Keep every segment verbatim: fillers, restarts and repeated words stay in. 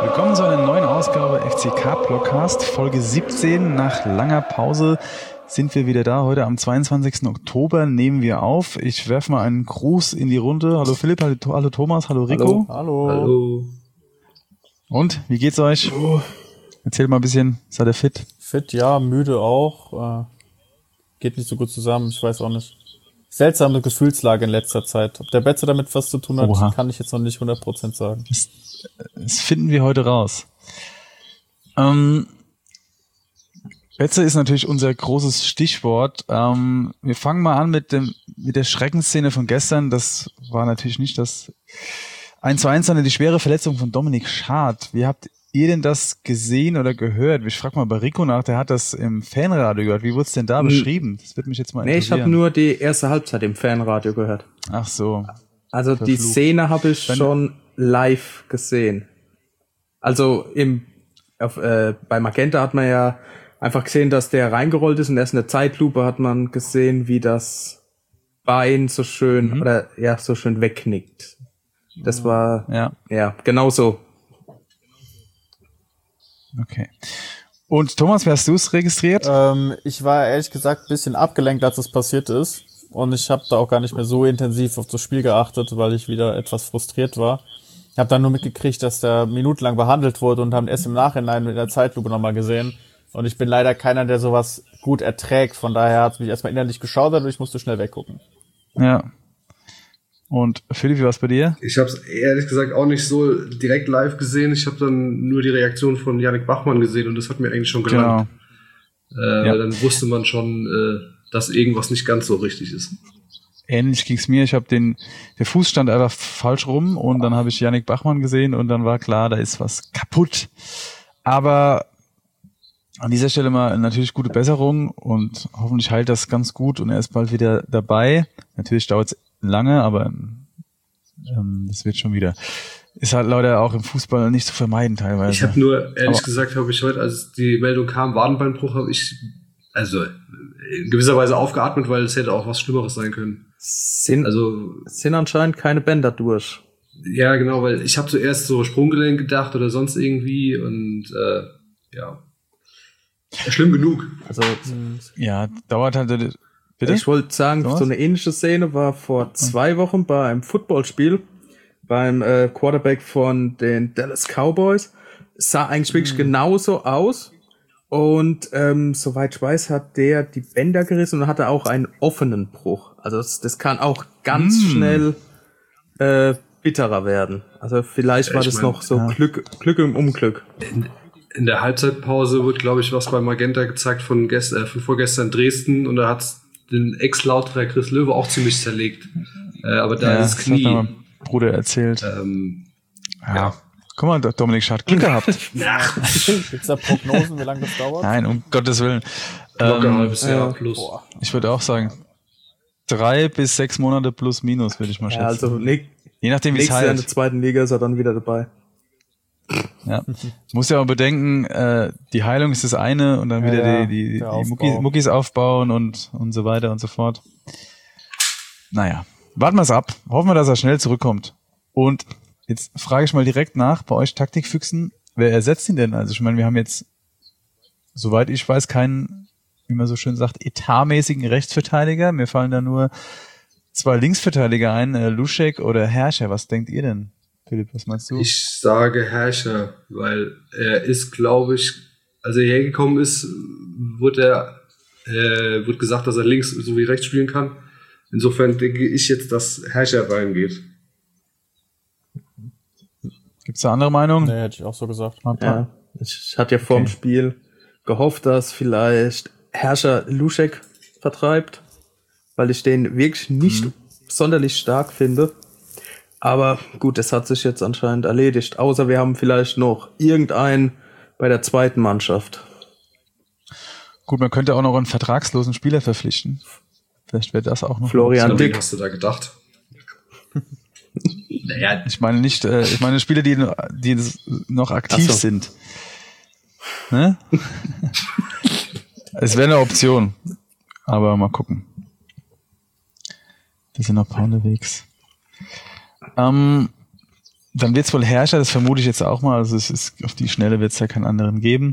Willkommen zu einer neuen Ausgabe F C K-Blockcast, Folge siebzehn. Nach langer Pause sind wir wieder da. Heute am zweiundzwanzigsten Oktober nehmen wir auf. Ich werfe mal einen Gruß in die Runde. Hallo Philipp, hallo, hallo Thomas, hallo Rico. Hallo. Hallo. Und, wie geht's euch? Oh. Erzählt mal ein bisschen, seid ihr fit? Fit, ja, müde auch. Äh, geht nicht so gut zusammen, ich weiß auch nicht. Seltsame Gefühlslage in letzter Zeit. Ob der Betze damit was zu tun hat, Oha. kann ich jetzt noch nicht hundert Prozent sagen. Das, das finden wir heute raus. Ähm, Betze ist natürlich unser großes Stichwort. Ähm, wir fangen mal an mit dem mit der Schreckensszene von gestern. Das war natürlich nicht das eins zu eins, sondern die schwere Verletzung von Dominik Schad. Wie habt ihr denn das gesehen oder gehört? Ich frage mal bei Rico nach, der hat das im Fanradio gehört. Wie wurde es denn da hm. beschrieben? Das wird mich jetzt mal interessieren. Nee, ich habe nur die erste Halbzeit im Fanradio gehört. Ach so. Also Verflucht. Die Szene habe ich Wenn schon live gesehen. Also im auf, äh, bei Magenta hat man ja einfach gesehen, dass der reingerollt ist und erst in der Zeitlupe hat man gesehen, wie das Bein so schön mhm. oder ja so schön wegknickt. Das war ja, ja genau so. Okay. Und Thomas, wie hast du es registriert? Ähm, ich war ehrlich gesagt ein bisschen abgelenkt, als es passiert ist. Und ich habe da auch gar nicht mehr so intensiv auf das Spiel geachtet, weil ich wieder etwas frustriert war. Ich habe dann nur mitgekriegt, dass der minutenlang behandelt wurde und haben erst im Nachhinein mit der Zeitlupe nochmal gesehen. Und ich bin leider keiner, der sowas gut erträgt. Von daher hat es mich erstmal innerlich geschaudert und ich musste schnell weggucken. Ja. Und Philipp, wie war es bei dir? Ich habe es ehrlich gesagt auch nicht so direkt live gesehen. Ich habe dann nur die Reaktion von Yannick Bachmann gesehen und das hat mir eigentlich schon gelangt. Genau. Äh, ja. Weil dann wusste man schon, äh, dass irgendwas nicht ganz so richtig ist. Ähnlich ging's mir. Ich habe den, der Fuß stand einfach falsch rum und dann habe ich Yannick Bachmann gesehen und dann war klar, da ist was kaputt. Aber an dieser Stelle mal natürlich gute Besserung und hoffentlich heilt das ganz gut und er ist bald wieder dabei. Natürlich dauert es lange, aber ähm, das wird schon wieder. Ist halt leider auch im Fußball nicht zu vermeiden teilweise. Ich habe nur, ehrlich aber gesagt, habe ich heute, als die Meldung kam, Wadenbeinbruch, habe ich also in gewisser Weise aufgeatmet, weil es hätte auch was Schlimmeres sein können. Sind, also, sind anscheinend keine Bänder durch. Ja, genau, weil ich habe zuerst so Sprunggelenk gedacht oder sonst irgendwie und äh, ja, schlimm genug. Also ja, dauert halt. Bitte? Ich wollte sagen, so eine ähnliche Szene war vor zwei Wochen bei einem Footballspiel beim äh, Quarterback von den Dallas Cowboys. Es sah eigentlich wirklich mhm. genauso aus und ähm, soweit ich weiß, hat der die Bänder gerissen und hatte auch einen offenen Bruch. Also das, das kann auch ganz mhm. schnell äh, bitterer werden. Also vielleicht ja, war das mein, noch so ja. Glück, Glück im Unglück. In, in der Halbzeitpause wird, glaube ich, was bei Magenta gezeigt von, gest- äh, von vorgestern Dresden und da hat's den Ex-Lauterer Chris Löwe auch ziemlich zerlegt. Äh, aber da ja, ist das Knie. Das hat mein Bruder erzählt. Ähm, ja. ja. Guck mal, Dominik Schad, Glück gehabt. Ja. Gibt's da Prognosen, wie lange das dauert? Nein, um Gottes Willen. Locker ähm, ein halbes Jahr plus. Boah. Ich würde auch sagen, drei bis sechs Monate plus minus, würde ich mal schätzen. Ja, also ne- je nachdem, wie es halt. Jahr in der zweiten Liga ist er dann wieder dabei. Ja, muss ja aber bedenken, äh, die Heilung ist das eine und dann wieder ja, die, die, die Muckis, Muckis aufbauen und, und so weiter und so fort. Naja, warten wir es ab. Hoffen wir, dass er schnell zurückkommt. Und jetzt frage ich mal direkt nach, bei euch Taktikfüchsen, wer ersetzt ihn denn? Also ich meine, wir haben jetzt, soweit ich weiß, keinen, wie man so schön sagt, etatmäßigen Rechtsverteidiger. Mir fallen da nur zwei Linksverteidiger ein, äh, Luschek oder Herrscher. Was denkt ihr denn? Philipp, was meinst du? Ich sage Herrscher, weil er ist, glaube ich, als er hergekommen ist, wurde er, äh, wurde gesagt, dass er links sowie rechts spielen kann. Insofern denke ich jetzt, dass Herrscher reingeht. Gibt's da andere Meinung? Nee, hätte ich auch so gesagt. Ja, ich hatte ja vor dem okay. Spiel gehofft, dass vielleicht Herrscher Luschek vertreibt, weil ich den wirklich nicht mhm. sonderlich stark finde. Aber gut, das hat sich jetzt anscheinend erledigt. Außer wir haben vielleicht noch irgendeinen bei der zweiten Mannschaft. Gut, man könnte auch noch einen vertragslosen Spieler verpflichten. Vielleicht wäre das auch noch. Florian Dick. Was hast du da gedacht? Naja, ich meine nicht, äh, ich meine Spieler, die, die noch aktiv so. sind. Ne? Es wäre eine Option. Aber mal gucken. Da sind noch ein paar unterwegs. Ähm, dann wird's wohl Herrscher, das vermute ich jetzt auch mal, also es ist, auf die Schnelle wird's ja keinen anderen geben.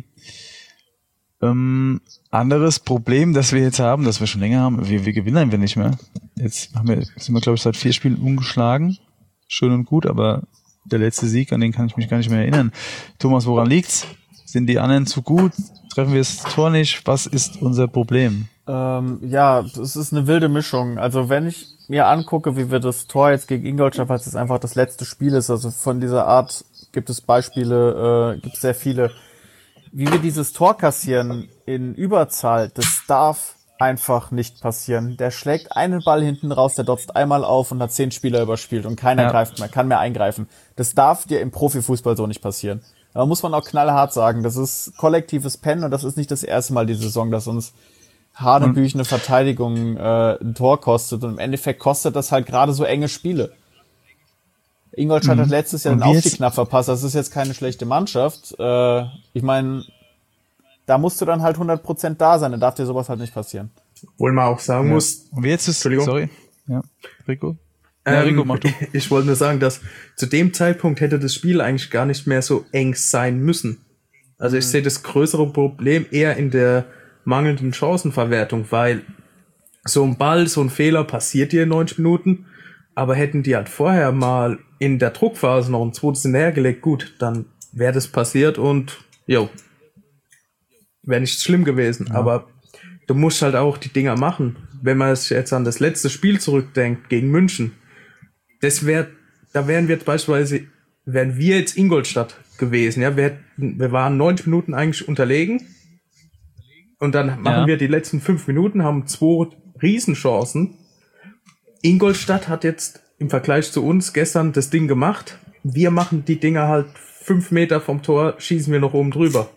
Ähm, anderes Problem, das wir jetzt haben, das wir schon länger haben, wir, wir gewinnen einfach nicht mehr. Jetzt haben wir, sind wir, glaube ich, seit vier Spielen ungeschlagen. Schön und gut, aber der letzte Sieg, an den kann ich mich gar nicht mehr erinnern. Thomas, woran liegt's? Sind die anderen zu gut? Treffen wir das Tor nicht? Was ist unser Problem? Ähm, ja, das ist eine wilde Mischung. Also wenn ich mir angucke, wie wir das Tor jetzt gegen Ingolstadt, weil es einfach das letzte Spiel ist, also von dieser Art gibt es Beispiele, äh, gibt es sehr viele, wie wir dieses Tor kassieren in Überzahl, das darf einfach nicht passieren. Der schlägt einen Ball hinten raus, der dotzt einmal auf und hat zehn Spieler überspielt und keiner ja. greift mehr, kann mehr eingreifen. Das darf dir im Profifußball so nicht passieren. Da muss man auch knallhart sagen, das ist kollektives Pennen und das ist nicht das erste Mal die Saison, dass uns hanebüchene Verteidigung äh, ein Tor kostet und im Endeffekt kostet das halt gerade so enge Spiele. Ingolstadt mhm. hat letztes Jahr den Aufstieg knapp verpasst, das ist jetzt keine schlechte Mannschaft. Äh, ich meine, da musst du dann halt hundert Prozent da sein, dann darf dir sowas halt nicht passieren. Obwohl man auch sagen ja. muss... Und jetzt ist... Entschuldigung. Sorry. Ja, Rico? Ja, Rico, mach du. Ich, ich wollte nur sagen, dass zu dem Zeitpunkt hätte das Spiel eigentlich gar nicht mehr so eng sein müssen. Also ich mhm. sehe das größere Problem eher in der mangelnden Chancenverwertung, weil so ein Ball, so ein Fehler passiert dir in neunzig Minuten, aber hätten die halt vorher mal in der Druckphase noch ein zweites hinterhergelegt, gut, dann wäre das passiert und jo, wäre nicht schlimm gewesen. Ja. Aber du musst halt auch die Dinger machen. Wenn man es jetzt an das letzte Spiel zurückdenkt gegen München, das wäre, da wären wir jetzt beispielsweise, wären wir jetzt Ingolstadt gewesen, ja, wir hätten, wir waren neunzig Minuten eigentlich unterlegen. Und dann machen ja. wir die letzten fünf Minuten, haben zwei Riesenchancen. Ingolstadt hat jetzt im Vergleich zu uns gestern das Ding gemacht. Wir machen die Dinger halt fünf Meter vom Tor, schießen wir noch oben drüber.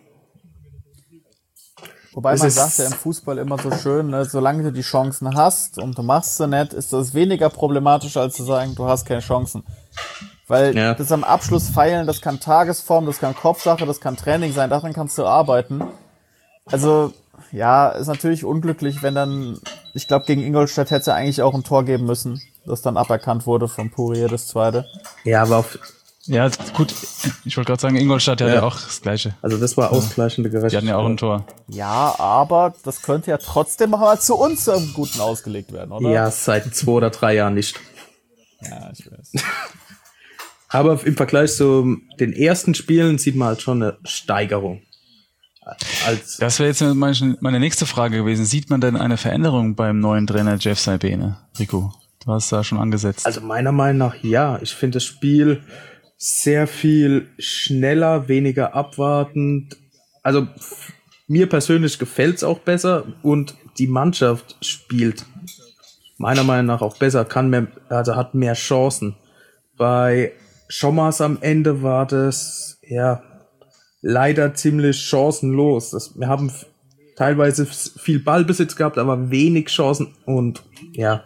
Wobei das man sagt ja im Fußball immer so schön, ne, solange du die Chancen hast und du machst sie nicht, ist das weniger problematisch, als zu sagen, du hast keine Chancen. Weil ja. das am Abschluss feilen, das kann Tagesform, das kann Kopfsache, das kann Training sein, daran kannst du arbeiten. Also, ja, ist natürlich unglücklich, wenn dann, ich glaube, gegen Ingolstadt hätte es ja eigentlich auch ein Tor geben müssen, das dann aberkannt wurde von Pourier, das zweite. Ja, aber auf, ja, gut, ich wollte gerade sagen, Ingolstadt hat ja. ja auch das Gleiche. Also das war ausgleichende Gerechtigkeit. Die hatten ja auch ein Tor. Ja, aber das könnte ja trotzdem mal zu uns im Guten ausgelegt werden, oder? Ja, seit zwei oder drei Jahren nicht. Ja, ich weiß. Aber im Vergleich zu den ersten Spielen sieht man halt schon eine Steigerung. Als das wäre jetzt meine, meine nächste Frage gewesen. Sieht man denn eine Veränderung beim neuen Trainer Jeff Saibene? Rico, du hast da schon angesetzt. Also meiner Meinung nach ja. Ich finde das Spiel sehr viel schneller, weniger abwartend. Also f- mir persönlich gefällt's auch besser und die Mannschaft spielt meiner Meinung nach auch besser, kann mehr, also hat mehr Chancen. Bei Schommers am Ende war das ja leider ziemlich chancenlos. Das, wir haben f- teilweise f- viel Ballbesitz gehabt, aber wenig Chancen und ja,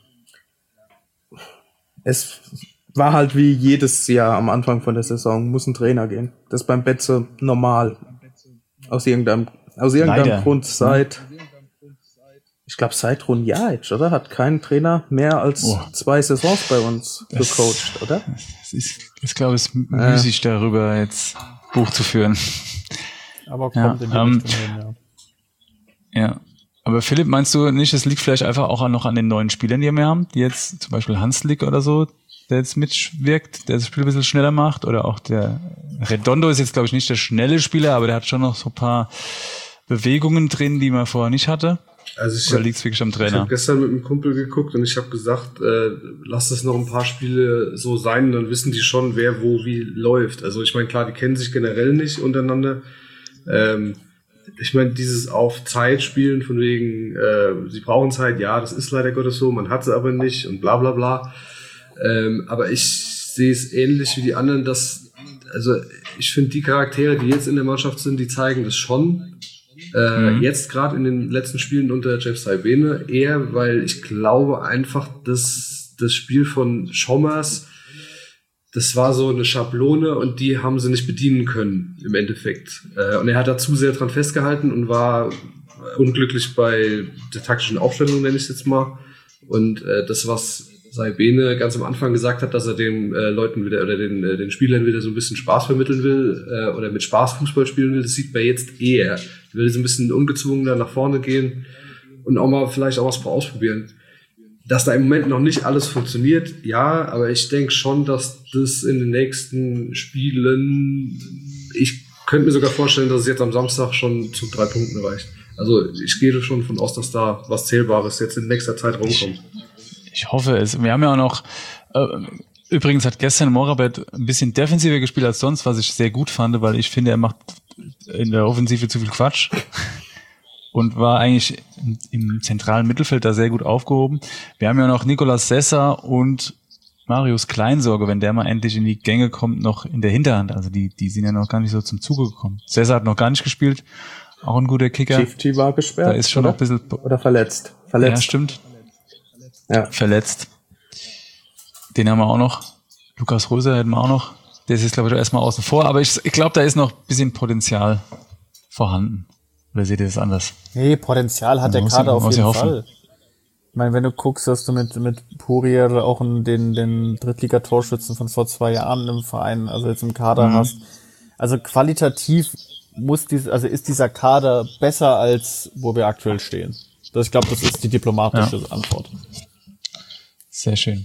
es war halt wie jedes Jahr am Anfang von der Saison, muss ein Trainer gehen. Das ist beim Betze normal. Aus irgendeinem, aus irgendeinem leider. Grund seit, ich glaube seit Runjajic, oder? Hat kein Trainer mehr als oh. zwei Saisons bei uns das, gecoacht, oder? Das ist, ich glaube, es ist müßig darüber jetzt Buch zu führen. Aber kommt ja, in die ähm, Richtung hin, ja. Ja. Aber Philipp, meinst du nicht, es liegt vielleicht einfach auch noch an den neuen Spielern, die wir haben, die jetzt zum Beispiel Hanslik oder so, der jetzt mitwirkt, der das Spiel ein bisschen schneller macht, oder auch der Redondo ist jetzt, glaube ich, nicht der schnelle Spieler, aber der hat schon noch so ein paar Bewegungen drin, die man vorher nicht hatte. Also ich oder liegt es wirklich am Trainer? Ich habe gestern mit einem Kumpel geguckt und ich habe gesagt, äh, lass es noch ein paar Spiele so sein, dann wissen die schon, wer wo wie läuft. Also ich meine, klar, die kennen sich generell nicht untereinander. Ähm, ich meine, dieses auf Zeit spielen von wegen, äh, sie brauchen Zeit, ja, das ist leider Gottes so, man hat sie aber nicht und bla bla bla. Ähm, aber ich sehe es ähnlich wie die anderen, dass, also ich finde, die Charaktere, die jetzt in der Mannschaft sind, die zeigen das schon. Äh, mhm. Jetzt gerade in den letzten Spielen unter Jeff Saibene eher, weil ich glaube einfach, dass das Spiel von Schommers, das war so eine Schablone und die haben sie nicht bedienen können im Endeffekt. Äh, und er hat da zu sehr dran festgehalten und war unglücklich bei der taktischen Aufstellung, nenne ich es jetzt mal. Und äh, das, was Saibene ganz am Anfang gesagt hat, dass er den äh, Leuten wieder oder den, äh, den Spielern wieder so ein bisschen Spaß vermitteln will äh, oder mit Spaß Fußball spielen will, das sieht man jetzt eher. Er will so ein bisschen ungezwungener nach vorne gehen und auch mal vielleicht auch was ausprobieren. Dass da im Moment noch nicht alles funktioniert, ja, aber ich denke schon, dass das in den nächsten Spielen, ich könnte mir sogar vorstellen, dass es jetzt am Samstag schon zu drei Punkten reicht. Also ich gehe schon davon aus, dass da was Zählbares jetzt in nächster Zeit rumkommt. Ich, ich hoffe es. Wir haben ja auch noch, äh, übrigens hat gestern Morabet ein bisschen defensiver gespielt als sonst, was ich sehr gut fand, weil ich finde, er macht in der Offensive zu viel Quatsch. Und war eigentlich im zentralen Mittelfeld da sehr gut aufgehoben. Wir haben ja noch Nicolas Sessa und Marius Kleinsorge, wenn der mal endlich in die Gänge kommt, noch in der Hinterhand. Also die die sind ja noch gar nicht so zum Zuge gekommen. Sessa hat noch gar nicht gespielt. Auch ein guter Kicker. Gifty war gesperrt. Da ist schon oder? noch ein bisschen... Oder verletzt. Verletzt. Ja, stimmt. Ja. Verletzt. Den haben wir auch noch. Lukas Röser hätten wir auch noch. Der ist jetzt, glaube ich, erstmal außen vor. Aber ich, ich glaube, da ist noch ein bisschen Potenzial vorhanden. Oder seht ihr das anders? Nee, Potenzial hat der Kader auf jeden Fall. Ich meine, wenn du guckst, dass du mit mit Pourier auch einen, den den Drittliga-Torschützen von vor zwei Jahren im Verein, also jetzt im Kader mhm. hast. Also qualitativ muss dies, also ist dieser Kader besser als wo wir aktuell stehen. Das, ich glaube, das ist die diplomatische ja. Antwort. Sehr schön.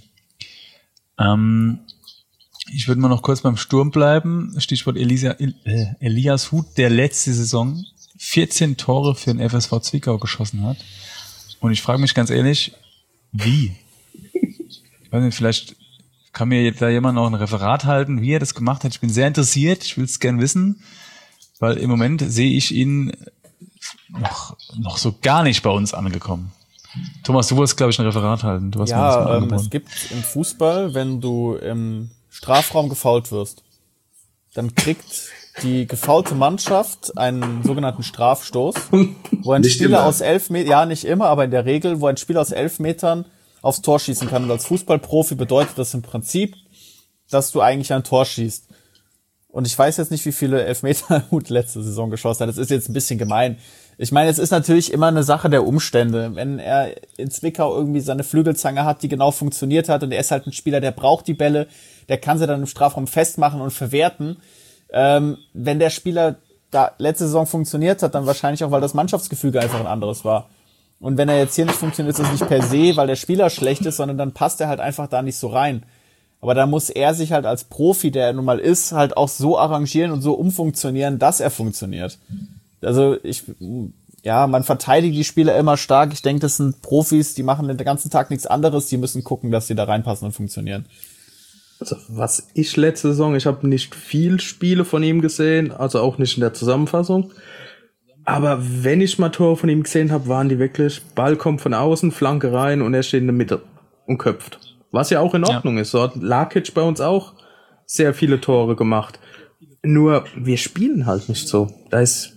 Ähm, ich würde mal noch kurz beim Sturm bleiben. Stichwort Elisa, äh, Elias Huth, der letzte Saison vierzehn Tore für den F S V Zwickau geschossen hat. Und ich frage mich ganz ehrlich, wie? Ich weiß nicht, vielleicht kann mir da jemand noch ein Referat halten, wie er das gemacht hat. Ich bin sehr interessiert, ich will es gern wissen, weil im Moment sehe ich ihn noch, noch so gar nicht bei uns angekommen. Thomas, du wolltest, glaube ich, ein Referat halten. Du hast ja, mir das ähm, es gibt im Fußball, wenn du im Strafraum gefoult wirst, dann kriegt die gefoulte Mannschaft einen sogenannten Strafstoß, wo ein nicht Spieler immer. aus elf Metern, ja nicht immer, aber in der Regel, wo ein Spieler aus elf Metern aufs Tor schießen kann. Und als Fußballprofi bedeutet das im Prinzip, dass du eigentlich ein Tor schießt. Und ich weiß jetzt nicht, wie viele Elfmeter Huth letzte Saison geschossen hat. Das ist jetzt ein bisschen gemein. Ich meine, es ist natürlich immer eine Sache der Umstände. Wenn er in Zwickau irgendwie seine Flügelzange hat, die genau funktioniert hat und er ist halt ein Spieler, der braucht die Bälle, der kann sie dann im Strafraum festmachen und verwerten. Ähm, wenn der Spieler da letzte Saison funktioniert hat, dann wahrscheinlich auch, weil das Mannschaftsgefüge einfach ein anderes war. Und wenn er jetzt hier nicht funktioniert, ist das nicht per se, weil der Spieler schlecht ist, sondern dann passt er halt einfach da nicht so rein. Aber da muss er sich halt als Profi, der er nun mal ist, halt auch so arrangieren und so umfunktionieren, dass er funktioniert. Also ich, ja, man verteidigt die Spieler immer stark. Ich denke, das sind Profis, die machen den ganzen Tag nichts anderes, die müssen gucken, dass sie da reinpassen und funktionieren. Also was ich letzte Saison, ich habe nicht viel Spiele von ihm gesehen, also auch nicht in der Zusammenfassung. Aber wenn ich mal Tore von ihm gesehen habe, waren die wirklich, Ball kommt von außen, Flanke rein und er steht in der Mitte und köpft. Was ja auch in Ordnung ja. ist. So hat Lakic bei uns auch sehr viele Tore gemacht. Nur, wir spielen halt nicht so. Da ist,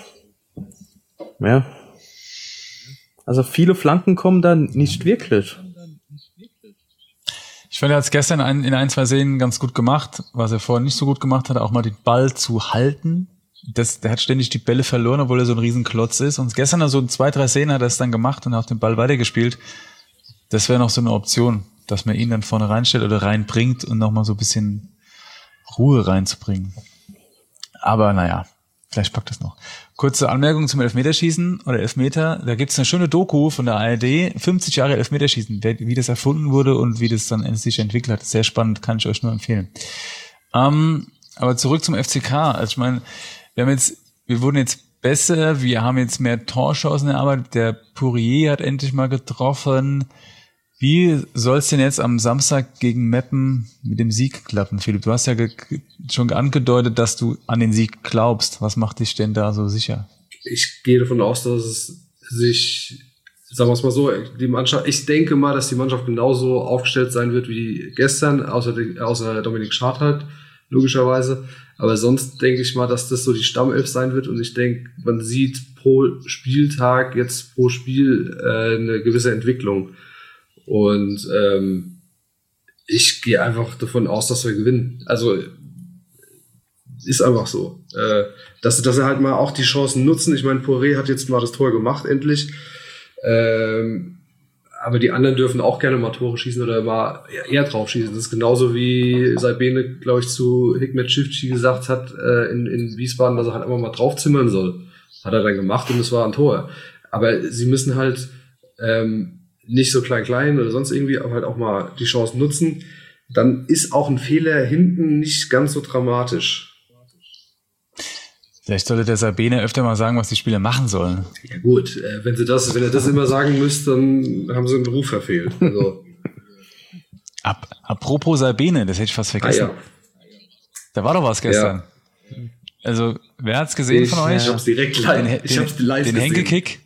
ja. Also viele Flanken kommen da nicht wirklich. Ich fand, er hat es gestern in ein, zwei Szenen ganz gut gemacht, was er vorher nicht so gut gemacht hat, auch mal den Ball zu halten. Das, der hat ständig die Bälle verloren, obwohl er so ein Riesenklotz ist. Und gestern so in zwei, drei Szenen hat er es dann gemacht und hat den Ball weitergespielt. Das wäre noch so eine Option, dass man ihn dann vorne reinstellt oder reinbringt und nochmal so ein bisschen Ruhe reinzubringen. Aber naja, vielleicht packt das noch. Kurze Anmerkung zum Elfmeterschießen oder Elfmeter. Da gibt's eine schöne Doku von der A R D, fünfzig Jahre Elfmeterschießen, wie das erfunden wurde und wie das dann endlich sich entwickelt hat. Sehr spannend, kann ich euch nur empfehlen. Ähm, aber zurück zum F C K. Also ich meine, wir haben jetzt, wir wurden jetzt besser, wir haben jetzt mehr Torchancen erarbeitet. Der Pourier hat endlich mal getroffen. Wie soll es denn jetzt am Samstag gegen Meppen mit dem Sieg klappen, Philipp? Du hast ja ge- schon angedeutet, dass du an den Sieg glaubst. Was macht dich denn da so sicher? Ich gehe davon aus, dass es sich, sagen wir es mal so, die Mannschaft, ich denke mal, dass die Mannschaft genauso aufgestellt sein wird wie gestern, außer, die, außer Dominik Schad halt, logischerweise. Aber sonst denke ich mal, dass das so die Stammelf sein wird und ich denke, man sieht pro Spieltag, jetzt pro Spiel äh, eine gewisse Entwicklung. Und ähm, ich gehe einfach davon aus, dass wir gewinnen. Also ist einfach so. Äh, dass, dass sie halt mal auch die Chancen nutzen. Ich meine, Poirier hat jetzt mal das Tor gemacht, endlich. Ähm, aber die anderen dürfen auch gerne mal Tore schießen oder mal eher drauf schießen. Das ist genauso wie Saibene, glaube ich, zu Hikmet Çiftçi gesagt hat äh, in, in Wiesbaden, dass er halt einfach mal draufzimmern soll. Hat er dann gemacht und es war ein Tor. Aber sie müssen halt ähm, nicht so klein-klein oder sonst irgendwie, aber halt auch mal die Chance nutzen. Dann ist auch ein Fehler hinten nicht ganz so dramatisch. Vielleicht sollte der Sabine öfter mal sagen, was die Spieler machen sollen. Ja gut, äh, wenn sie das, wenn er das immer sagen müsst, dann haben sie einen Beruf verfehlt. Also. Ap- apropos Sabine, das hätte ich fast vergessen. Ah, ja. Da war doch was gestern. Ja. Also, wer hat's gesehen ich, von euch? Ich hab's direkt live, den, ich hab's live den gesehen. Henkelkick?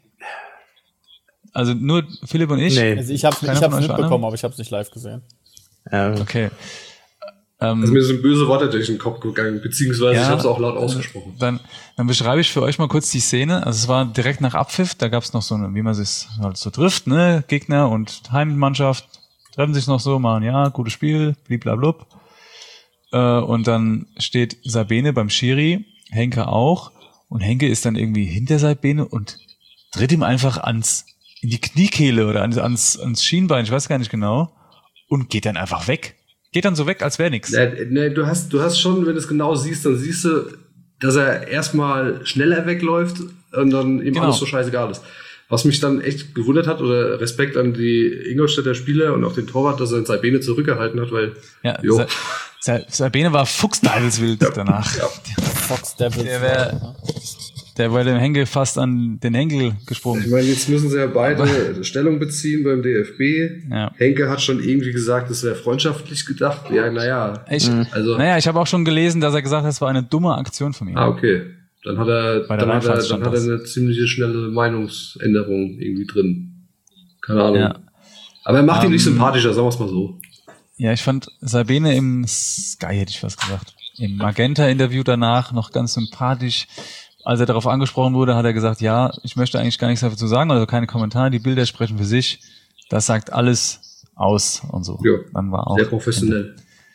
Also nur Philipp und ich? Nee. Also ich hab's, ich hab's mitbekommen, anderen? aber ich hab's nicht live gesehen. Ähm, okay. Ähm, also mir sind böse Worte durch den Kopf gegangen, beziehungsweise ja, ich habe es auch laut ausgesprochen. Dann, dann beschreibe ich für euch mal kurz die Szene. Also es war direkt nach Abpfiff, da gab es noch so eine, wie man es halt so trifft, ne, Gegner und Heimmannschaft treffen sich noch so, machen ja, gutes Spiel, bliblablub. Äh, und dann steht Sabine beim Schiri, Henke auch, und Henke ist dann irgendwie hinter Sabine und tritt ihm einfach ans in die Kniekehle oder ans, ans, ans Schienbein, ich weiß gar nicht genau, und geht dann einfach weg. Geht dann so weg, als wäre nichts. Nee, nee, du hast, du hast schon, wenn du es genau siehst, dann siehst du, dass er erstmal schneller wegläuft und dann ihm genau. alles so scheißegal ist. Was mich dann echt gewundert hat, oder Respekt an die Ingolstädter Spieler und auch den Torwart, dass er Sabine zurückgehalten hat, weil, ja, jo. Sa- Sa- Sabine war fuchsteufelswild ja. danach. Ja. Fox Devils. Der wäre, der wäre dem Henkel fast an den Henkel gesprungen. Ich meine, jetzt müssen sie ja beide Stellung beziehen beim D F B. Ja. Henke hat schon irgendwie gesagt, es wäre freundschaftlich gedacht. Ja, naja. Ich, also, naja, ich habe auch schon gelesen, dass er gesagt hat, es war eine dumme Aktion von ihm. Ah, okay. Dann hat er, dann hat er, dann hat er eine ziemlich schnelle Meinungsänderung irgendwie drin. Keine Ahnung. Ja. Aber er macht um, ihn nicht sympathischer, sagen wir es mal so. Ja, ich fand Sabine im Sky, hätte ich was gesagt, im Magenta-Interview danach noch ganz sympathisch. Als er darauf angesprochen wurde, hat er gesagt, ja, ich möchte eigentlich gar nichts dazu sagen, also keine Kommentare, die Bilder sprechen für sich. Das sagt alles aus und so. Ja, dann war auch sehr professionell.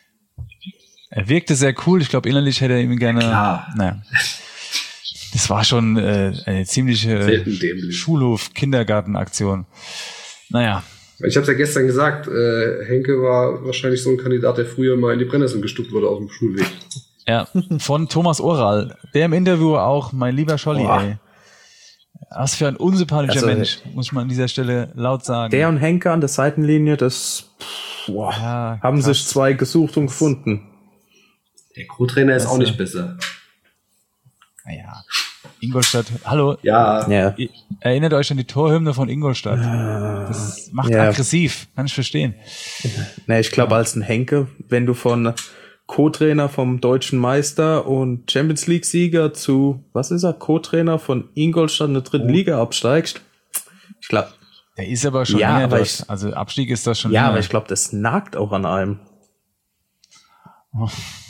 Er wirkte sehr cool. Ich glaube, innerlich hätte er ihm gerne, ja, naja. Das war schon äh, eine ziemliche Schulhof-Kindergarten-Aktion. Naja. Ich habe es ja gestern gesagt, äh, Henke war wahrscheinlich so ein Kandidat, der früher mal in die Brennnessel gestuckt wurde auf dem Schulweg. Ja, von Thomas Oral, der im Interview auch, mein lieber Scholli, Boah. ey. Was für ein unsympathischer also, Mensch, muss ich mal an dieser Stelle laut sagen. Der und Henke an der Seitenlinie, das boah, ja, haben krass. sich zwei gesucht und gefunden. Der Co-Trainer ist das auch nicht besser. Naja, Ingolstadt, hallo. Ja. ja. Erinnert euch an die Torhymne von Ingolstadt. Das macht ja. aggressiv, kann ich verstehen. Na, ich glaube, als ein Henke, wenn du von Co-Trainer vom deutschen Meister und Champions League Sieger zu, was ist er, Co-Trainer von Ingolstadt in der dritten oh. Liga absteigst, ich glaube. Der ist aber schon ja, länger aber dort. Ich, also Abstieg ist das schon Ja, länger. aber ich glaube, das nagt auch an einem. Oh.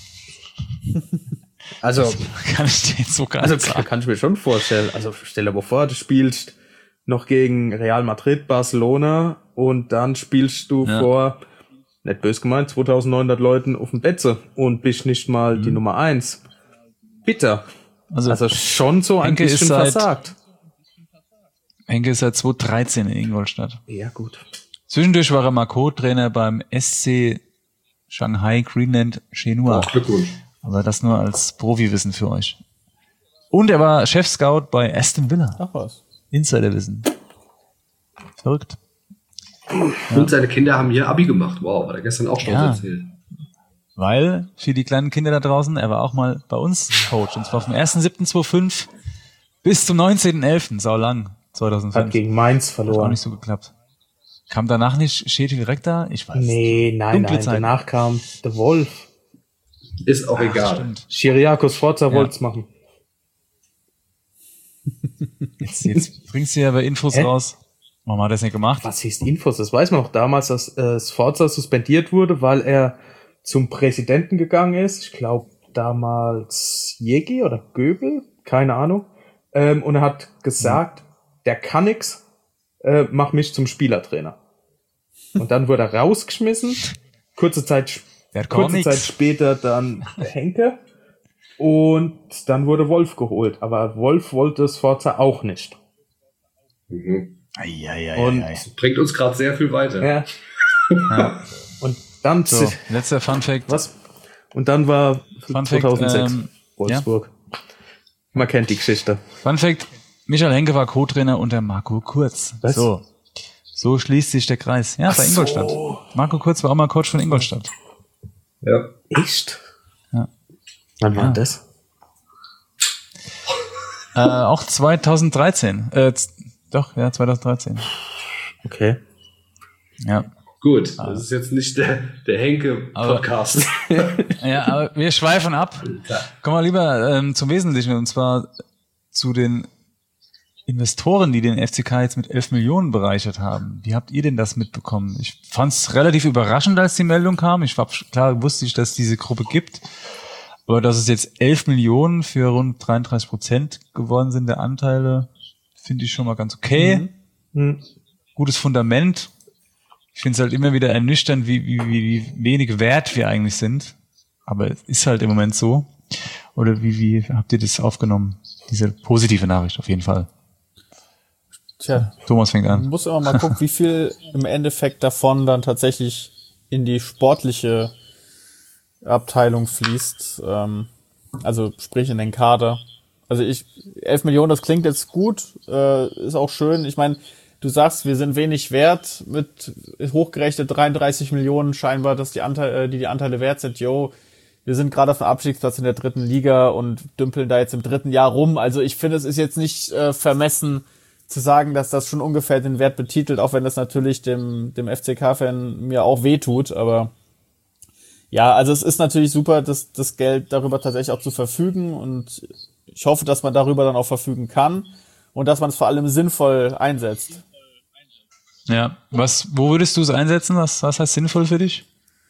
Also das kann ich dir jetzt so gar also, nicht sagen. Kann ich mir schon vorstellen. Also stell dir mal vor, du spielst noch gegen Real Madrid, Barcelona und dann spielst du ja. vor, nicht böse gemeint, zweitausendneunhundert Leuten auf dem Betze und bist nicht mal mhm. die Nummer eins. Bitter. Also, also schon so ein Henke bisschen seit, versagt. Henke ist seit zweitausenddreizehn in Ingolstadt. Ja, gut. Zwischendurch war er mal Co-Trainer beim S C Shanghai Greenland Shenhua. Oh, Glückwunsch. Aber das nur als Profi-Wissen für euch. Und er war Chef-Scout bei Aston Villa. Ach was. Insiderwissen. Verrückt. Und ja. seine Kinder haben hier Abi gemacht. Wow, hat er gestern auch schon ja. erzählt. Weil, für die kleinen Kinder da draußen, er war auch mal bei uns Coach. Und zwar vom ersten siebten zweitausendfünf bis zum neunzehnten elften Sau lang. zweitausendfünf. Hat gegen Mainz verloren. Hat auch nicht so geklappt. Kam danach nicht Schädel Rektor? Ich weiß Nee, nein, Dunkle nein. Zeit. Danach kam der Wolf. Ist auch Ach, egal. Chiriakos Forza ja. wollt's machen. Jetzt, jetzt bringst du ja aber Infos Hä? raus. Warum hat er das nicht gemacht? Was hieß Infos? Das weiß man noch damals, dass äh, Sforza suspendiert wurde, weil er zum Präsidenten gegangen ist. Ich glaube damals Jegi oder Göbel, keine Ahnung. Ähm, und er hat gesagt, mhm. der kann nix, äh, mach mich zum Spielertrainer. Und dann wurde er rausgeschmissen. Kurze Zeit, kurze Zeit später dann Henke. Und dann wurde Wolf geholt. Aber Wolf wollte Sforza auch nicht. Mhm. Eieiei. Und das bringt uns gerade sehr viel weiter. Ja. ja. Und dann so, letzter Fun Fact. Was? Und dann war Fun zweitausendsechs Fact, ähm, Wolfsburg. Ja? Man kennt die Geschichte. Fun Fact, Michael Henke war Co-Trainer unter Marco Kurz. Was? So. So schließt sich der Kreis. Ja, Ach bei Ingolstadt. So. Marco Kurz war auch mal Coach von Ingolstadt. Ja. Echt? Ja. Wann war ja. das? Äh, auch zweitausenddreizehn. Äh, doch, ja, zweitausenddreizehn. Okay. Ja. Gut, das ist jetzt nicht der, der Henke-Podcast. Ja, aber wir schweifen ab. Kommen wir lieber ähm, zum Wesentlichen, und zwar zu den Investoren, die den F C K jetzt mit elf Millionen bereichert haben. Wie habt ihr denn das mitbekommen? Ich fand es relativ überraschend, als die Meldung kam. Ich war klar, wusste ich, dass es diese Gruppe gibt. Aber dass es jetzt elf Millionen für rund dreiunddreißig Prozent geworden sind der Anteile, finde ich schon mal ganz okay. Mhm. Mhm. Gutes Fundament. Ich finde es halt immer wieder ernüchternd, wie, wie, wie wenig wert wir eigentlich sind. Aber es ist halt im Moment so. Oder wie, wie habt ihr das aufgenommen? Diese positive Nachricht auf jeden Fall. Tja, Thomas fängt an. Man muss immer mal gucken, wie viel im Endeffekt davon dann tatsächlich in die sportliche Abteilung fließt. Ähm, also sprich in den Kader. Also ich, elf Millionen, das klingt jetzt gut, äh, ist auch schön. Ich meine, du sagst, wir sind wenig wert mit hochgerechnet dreiunddreißig Millionen scheinbar, dass die Anteile, die die Anteile wert sind. Jo, wir sind gerade auf dem Abstiegsplatz in der dritten Liga und dümpeln da jetzt im dritten Jahr rum. Also ich finde, es ist jetzt nicht äh, vermessen zu sagen, dass das schon ungefähr den Wert betitelt, auch wenn das natürlich dem dem F C K-Fan mir auch wehtut. Aber ja, also es ist natürlich super, das das Geld darüber tatsächlich auch zu verfügen, und ich hoffe, dass man darüber dann auch verfügen kann und dass man es vor allem sinnvoll einsetzt. Ja, was, wo würdest du es einsetzen? Was, was heißt sinnvoll für dich?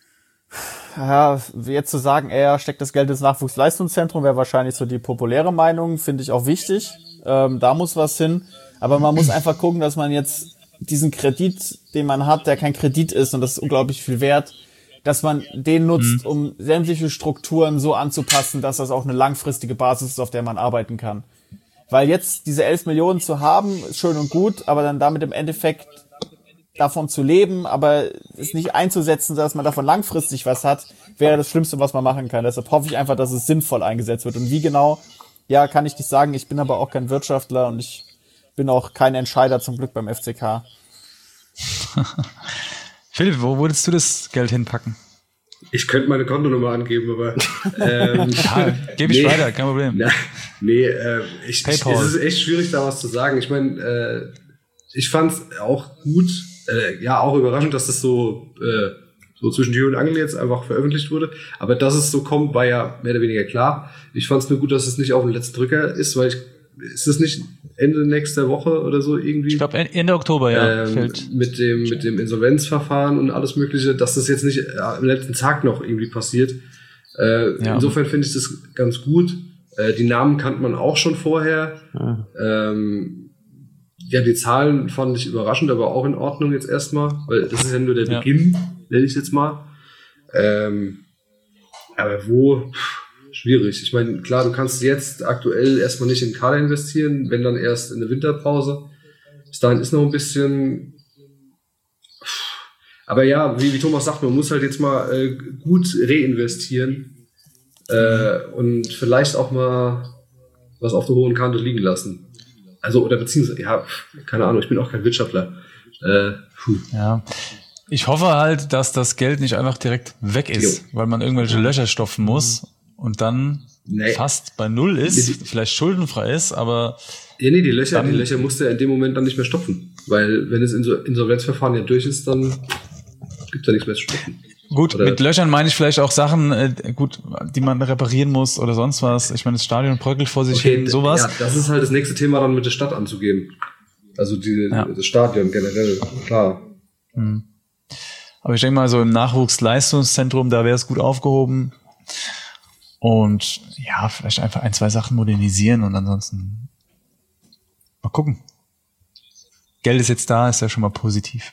Ja, jetzt zu sagen, er steckt das Geld ins Nachwuchsleistungszentrum, wäre wahrscheinlich so die populäre Meinung, finde ich auch wichtig. Ähm, da muss was hin. Aber man muss einfach gucken, dass man jetzt diesen Kredit, den man hat, der kein Kredit ist, und das ist unglaublich viel wert, dass man den nutzt, mhm. um sämtliche Strukturen so anzupassen, dass das auch eine langfristige Basis ist, auf der man arbeiten kann. Weil jetzt diese elf Millionen zu haben, ist schön und gut, aber dann damit im Endeffekt davon zu leben, aber es nicht einzusetzen, dass man davon langfristig was hat, wäre das Schlimmste, was man machen kann. Deshalb hoffe ich einfach, dass es sinnvoll eingesetzt wird. Und wie genau, ja, kann ich nicht sagen. Ich bin aber auch kein Wirtschaftler und ich bin auch kein Entscheider zum Glück beim F C K. Philipp, wo würdest du das Geld hinpacken? Ich könnte meine Kontonummer angeben, aber ähm, ja, gebe ich nee, weiter, kein Problem. Na, nee, äh, ich, ich, es ist echt schwierig, da was zu sagen. Ich meine, äh, ich fand es auch gut, äh, ja, auch überraschend, dass das so äh, so zwischen Tür und Angel jetzt einfach veröffentlicht wurde. Aber dass es so kommt, war ja mehr oder weniger klar. Ich fand es nur gut, dass es nicht auf den letzten Drücker ist, weil ich, ist es nicht Ende nächster Woche oder so irgendwie? Ich glaube Ende Oktober, ja. Ähm, fällt. Mit dem mit dem Insolvenzverfahren und alles Mögliche, dass das jetzt nicht äh, am letzten Tag noch irgendwie passiert. Äh, ja. Insofern finde ich das ganz gut. Äh, die Namen kannte man auch schon vorher. Ja. Ähm, ja, die Zahlen fand ich überraschend, aber auch in Ordnung jetzt erstmal, weil das ist ja nur der ja. Beginn, nenne ich jetzt mal. Ähm, aber wo? Schwierig. Ich meine, klar, du kannst jetzt aktuell erstmal nicht in den Kader investieren, wenn dann erst in der Winterpause. Bis dahin ist noch ein bisschen. Aber ja, wie, wie Thomas sagt, man muss halt jetzt mal äh, gut reinvestieren äh, und vielleicht auch mal was auf der hohen Kante liegen lassen. Also, oder beziehungsweise, ja, keine Ahnung, ich bin auch kein Wirtschaftler. Äh, puh. Ja. Ich hoffe halt, dass das Geld nicht einfach direkt weg ist, jo. weil man irgendwelche Löcher stopfen muss und dann nee. fast bei Null ist, nee, vielleicht schuldenfrei ist, aber... Ja, nee, die Löcher, die Löcher musst du ja in dem Moment dann nicht mehr stopfen. Weil wenn das Insolvenzverfahren ja durch ist, dann gibt es ja nichts mehr zu stopfen. Gut, oder mit Löchern meine ich vielleicht auch Sachen, äh, gut, die man reparieren muss oder sonst was. Ich meine, das Stadion bröckelt vor sich okay, hin, sowas. Ja, das ist halt das nächste Thema dann mit der Stadt anzugehen. Also die, ja. das Stadion generell, klar. Hm. Aber ich denke mal, so im Nachwuchsleistungszentrum, da wäre es gut aufgehoben. Und ja, vielleicht einfach ein, zwei Sachen modernisieren und ansonsten mal gucken. Geld ist jetzt da, ist ja schon mal positiv.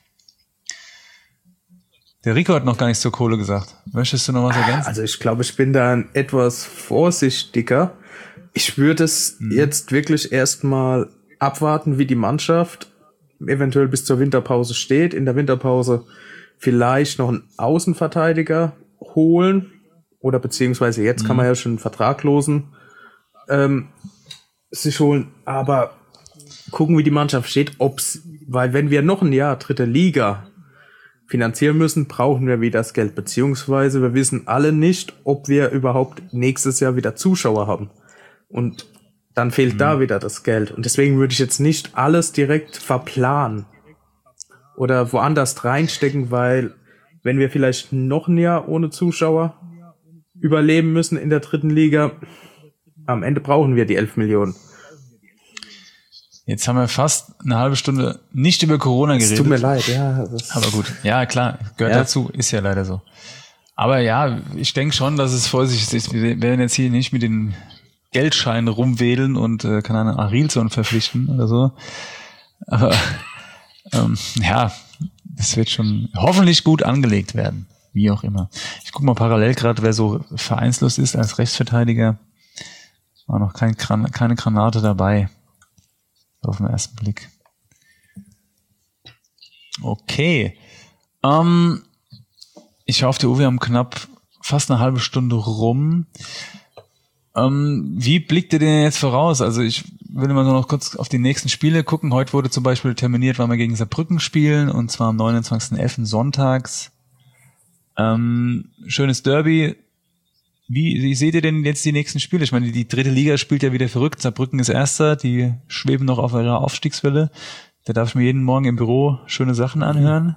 Der Rico hat noch gar nichts zur Kohle gesagt. Möchtest du noch was ergänzen? Also ich glaube, ich bin da etwas vorsichtiger. Ich würde es hm. jetzt wirklich erstmal abwarten, wie die Mannschaft eventuell bis zur Winterpause steht. In der Winterpause vielleicht noch einen Außenverteidiger holen oder beziehungsweise jetzt mhm. kann man ja schon einen Vertraglosen ähm, sich holen, aber gucken, wie die Mannschaft steht, ob's, weil wenn wir noch ein Jahr dritte Liga finanzieren müssen, brauchen wir wieder das Geld, beziehungsweise wir wissen alle nicht, ob wir überhaupt nächstes Jahr wieder Zuschauer haben. Und dann fehlt mhm. da wieder das Geld. Und deswegen würde ich jetzt nicht alles direkt verplanen oder woanders reinstecken, weil wenn wir vielleicht noch ein Jahr ohne Zuschauer überleben müssen in der dritten Liga, am Ende brauchen wir die elf Millionen. Jetzt haben wir fast eine halbe Stunde nicht über Corona geredet. Es tut mir leid, ja. Aber gut, ja klar, gehört ja. dazu, ist ja leider so. Aber ja, ich denke schon, dass es vorsichtig ist. Wir werden jetzt hier nicht mit den Geldscheinen rumwedeln und äh, kann eine Arilson verpflichten oder so. Aber ähm, ja, das wird schon hoffentlich gut angelegt werden, wie auch immer. Ich gucke mal parallel gerade, wer so vereinslos ist als Rechtsverteidiger. War noch kein, keine Granate dabei. Auf den ersten Blick. Okay. Ähm, ich hoffe, der Uwe haben knapp fast eine halbe Stunde rum. Ähm, wie blickt ihr denn jetzt voraus? Also ich will mal noch kurz auf die nächsten Spiele gucken. Heute wurde zum Beispiel terminiert, weil wir gegen Saarbrücken spielen, und zwar am neunundzwanzigsten elften sonntags. Ähm, schönes Derby. Wie, wie seht ihr denn jetzt die nächsten Spiele? Ich meine, die dritte Liga spielt ja wieder verrückt. Saarbrücken ist Erster, die schweben noch auf ihrer Aufstiegswelle. Da darf ich mir jeden Morgen im Büro schöne Sachen anhören.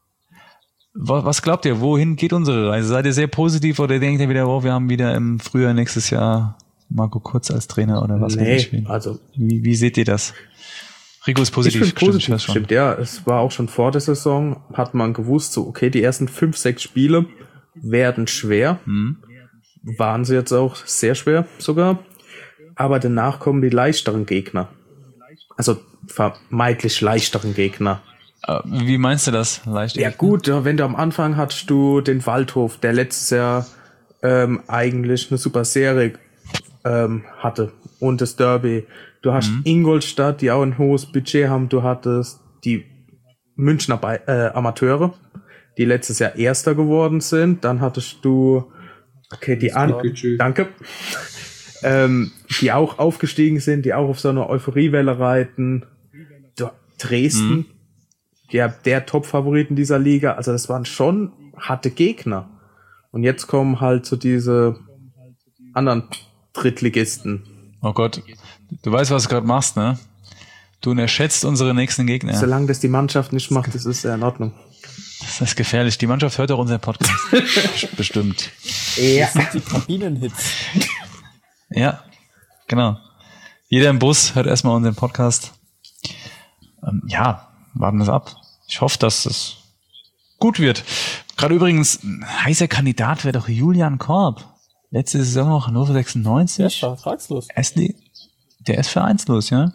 Was glaubt ihr, wohin geht unsere Reise? Seid ihr sehr positiv oder denkt ihr wieder, oh, wir haben wieder im Frühjahr nächstes Jahr Marco Kurz als Trainer oder was? Nee, also wie, wie seht ihr das? Rico ist positiv. Ich bin positiv, stimmt, stimmt, ja. Es war auch schon vor der Saison, hat man gewusst, so okay, die ersten fünf, sechs Spiele werden schwer. Hm. Waren sie jetzt auch sehr schwer sogar. Aber danach kommen die leichteren Gegner. Also vermeintlich leichteren Gegner. Wie meinst du das? Leicht ja gut, wenn du am Anfang hattest du den Waldhof, der letztes Jahr ähm, eigentlich eine super Serie ähm, hatte. Und das Derby. Du hast mhm. Ingolstadt, die auch ein hohes Budget haben. Du hattest die Münchner Be- äh, Amateure, die letztes Jahr Erster geworden sind. Dann hattest du Okay, die an, danke, ähm, die auch aufgestiegen sind, die auch auf so einer Euphoriewelle reiten. Dresden, mhm. ja, der Top-Favorit in dieser Liga. Also das waren schon harte Gegner. Und jetzt kommen halt so diese anderen Drittligisten. Oh Gott, du weißt, was du gerade machst, ne? Du unterschätzt unsere nächsten Gegner. Solange das die Mannschaft nicht macht, das ist ja in Ordnung. Das ist gefährlich. Die Mannschaft hört auch unseren Podcast. Bestimmt. Ja. Das sind die Kabinenhits. Ja, genau. Jeder im Bus hört erstmal unseren Podcast. Ähm, ja, warten wir es ab. Ich hoffe, dass es gut wird. Gerade übrigens, ein heißer Kandidat wäre doch Julian Korb. Letzte Saison noch Hannover sechsundneunzig. Der ist vertragslos. Der ist vereinslos, ja.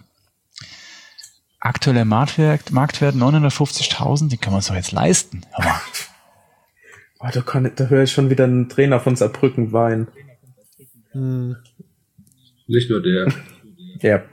Aktueller Marktwert, Marktwert neunhundertfünfzigtausend, den kann man so jetzt leisten. Aber oh, da, kann, da höre ich schon wieder einen Trainer von Saarbrücken weinen. Hm. Nicht nur der. Ja.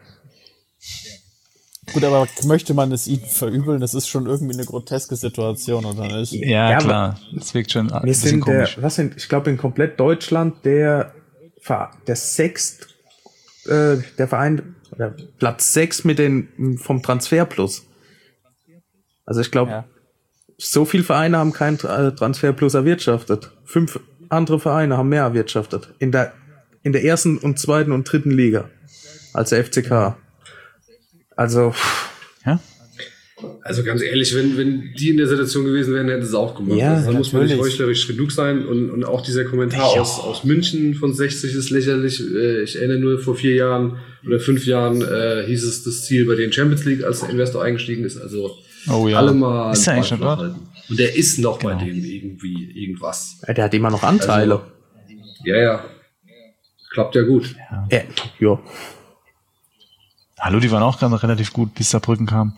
Gut, aber möchte man es ihnen verübeln? Das ist schon irgendwie eine groteske Situation, oder nicht? Ja, ja, klar. Das wirkt schon ein bisschen sind komisch. Der, was sind, ich glaube, in komplett Deutschland der, der sechst, äh, der Verein, oder Platz sechs mit den, vom Transferplus. Also ich glaube, ja. so viele Vereine haben keinen Transferplus erwirtschaftet. Fünf andere Vereine haben mehr erwirtschaftet. In der, in der ersten und zweiten und dritten Liga. Als der F C K. Also, ja. Also ganz ehrlich, wenn, wenn die in der Situation gewesen wären, hätten sie es auch gemacht. Ja, also, da muss man nicht heuchlerisch genug sein. Und, und auch dieser Kommentar ja. aus, aus München von sechzig ist lächerlich. Ich erinnere nur, vor vier Jahren oder fünf Jahren äh, hieß es das Ziel bei den Champions League, als der Investor eingestiegen ist. Also oh, ja. alle mal ist eigentlich schon dort? halten. Und der ist noch genau. bei denen irgendwie irgendwas. Ja, der hat immer noch Anteile. Also, ja, ja. Klappt ja gut. Ja. Ja. ja. Hallo, die waren auch gerade relativ gut, bis Saarbrücken kam.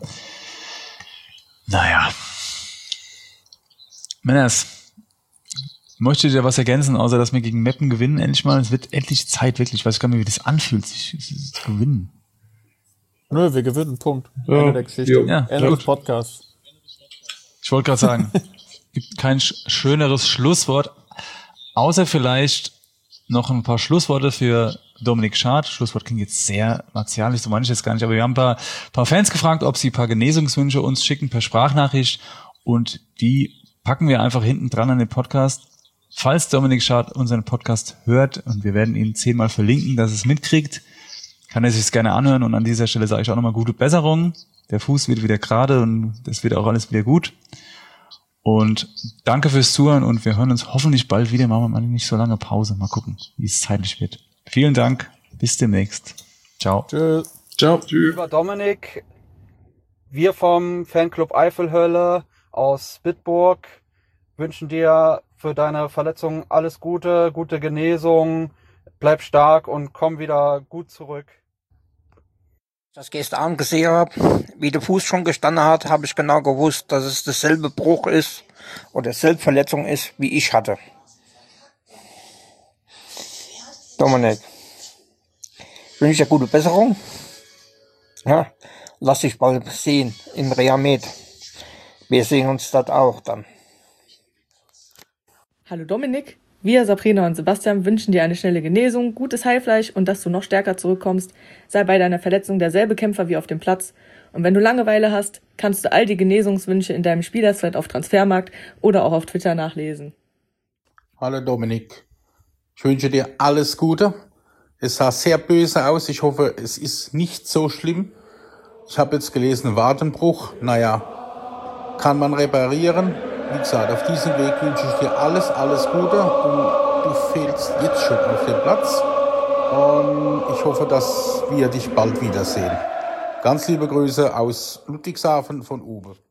Naja. Männers, möchtet ihr was ergänzen, außer dass wir gegen Meppen gewinnen? Endlich mal, es wird endlich Zeit, wirklich. Ich weiß gar nicht, wie das anfühlt, sich zu gewinnen. Nö, wir gewinnen, Punkt. Ja. Ende der Geschichte. Ja, Ende gut. des Podcasts. Ich wollte gerade sagen, gibt kein sch- schöneres Schlusswort, außer vielleicht noch ein paar Schlussworte für Dominik Schad. Schlusswort klingt jetzt sehr martialisch, so meine ich jetzt gar nicht, aber wir haben ein paar, paar Fans gefragt, ob sie ein paar Genesungswünsche uns schicken per Sprachnachricht und die packen wir einfach hinten dran an den Podcast. Falls Dominik Schad unseren Podcast hört, und wir werden ihn zehnmal verlinken, dass es mitkriegt, kann er sich es gerne anhören, und an dieser Stelle sage ich auch nochmal gute Besserung. Der Fuß wird wieder gerade und das wird auch alles wieder gut. Und danke fürs Zuhören, und wir hören uns hoffentlich bald wieder. Machen wir mal nicht so lange Pause. Mal gucken, wie es zeitlich wird. Vielen Dank. Bis demnächst. Ciao. Tschüss. Ciao. Lieber Dominik, wir vom Fanclub Eifelhölle aus Bitburg wünschen dir für deine Verletzung alles Gute, gute Genesung, bleib stark und komm wieder gut zurück. Als ich das gestern Abend gesehen habe, wie der Fuß schon gestanden hat, habe ich genau gewusst, dass es dasselbe Bruch ist oder dasselbe Verletzung ist, wie ich hatte. Dominik, ich wünsche dir gute Besserung. Ja, lass dich bald sehen in Rehamed. Wir sehen uns dort auch dann. Hallo Dominik, wir, Sabrina und Sebastian, wünschen dir eine schnelle Genesung, gutes Heilfleisch und dass du noch stärker zurückkommst. Sei bei deiner Verletzung derselbe Kämpfer wie auf dem Platz. Und wenn du Langeweile hast, kannst du all die Genesungswünsche in deinem Spielerthread auf Transfermarkt oder auch auf Twitter nachlesen. Hallo Dominik, ich wünsche dir alles Gute. Es sah sehr böse aus, ich hoffe, es ist nicht so schlimm. Ich habe jetzt gelesen, Wadenbruch, naja, kann man reparieren. Wie gesagt, auf diesem Weg wünsche ich dir alles, alles Gute, und du fehlst jetzt schon auf dem Platz, und ich hoffe, dass wir dich bald wiedersehen. Ganz liebe Grüße aus Ludwigshafen von Uwe.